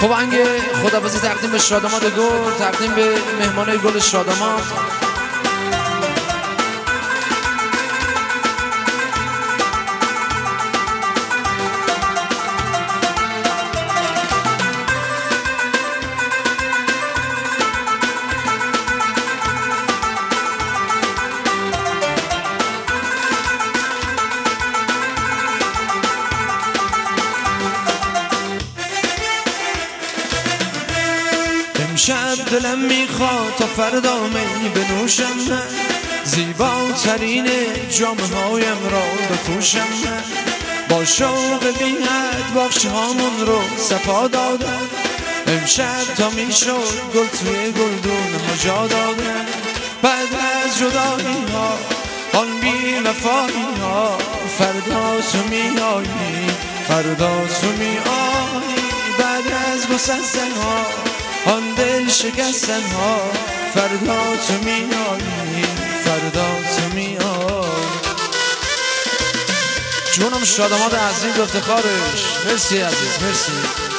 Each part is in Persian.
خب آهنگ خداحافظی تقدیم به شاداماد گل، تقدیم به مهمانای گل شاداماد. امشب دلم میخواد تا فردا می بنوشم من، زیباترین جامه‌هایم را بپوشم من، با شوق بی حد باغچه هامون رو صفا دادم. امشب تا میشد گل توی گلدون ها جا دادم. بعد از جدایی ها آن بی وفایی ها، فردا تو میایی، فردا تو میایی. بعد از گسستن ها آن دل شکستن ها، فردا تو میایی، فردا تو میایی. جونم شاداماد عزیز و افتخارش. مرسی عزیز، مرسی.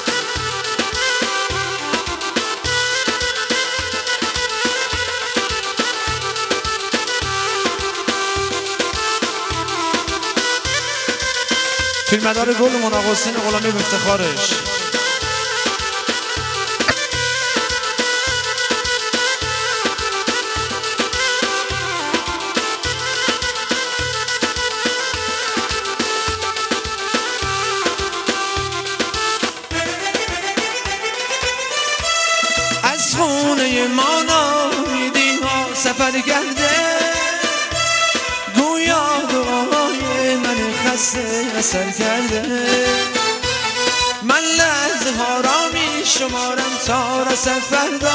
فیلمدار گل مناق حسین غلامی به افتخارش. از خونه ما نامیدی ها سفر کرده، گویا دعای من خسته اثر کرده. من لحظه ها را می شمارم تا رسد فردا،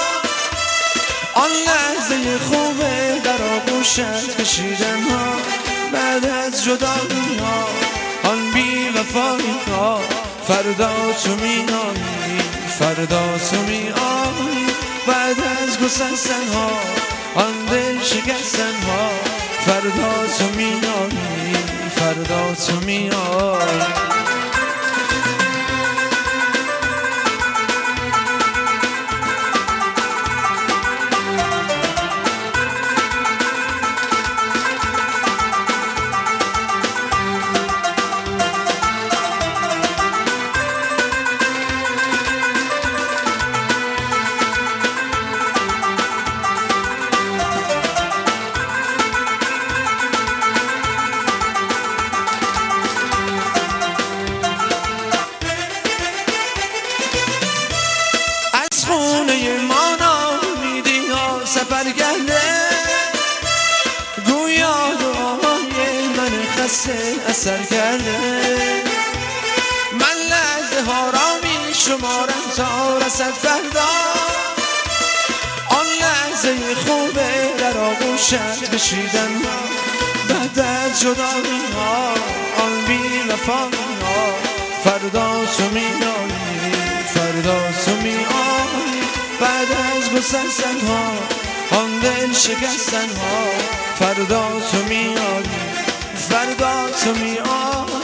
آن لحظه خوبه در آغوشت کشیدم ها. بعد از جدایی ها آن بی وفایی ها، فردا تو میایی، فردا تو میایی. بعد از گسستن ها آن دل شکستن ها، فردا تو میایی، فردا تو میایی. خونه ما نامیدی ها سفر کرده، گویا دعای من خسته اثر کرده. من لحظه ها را می شمارم تا رسد فردا، آن لحظه خوبه در آغوشت کشیدن ها. بعد از جدایی ها آن بی وفایی ها، فردا تو میایی، فردا تو میایی. بعد از گسستن ها آن دل شکستن ها، فردا تو میایی، فردا تو میایی.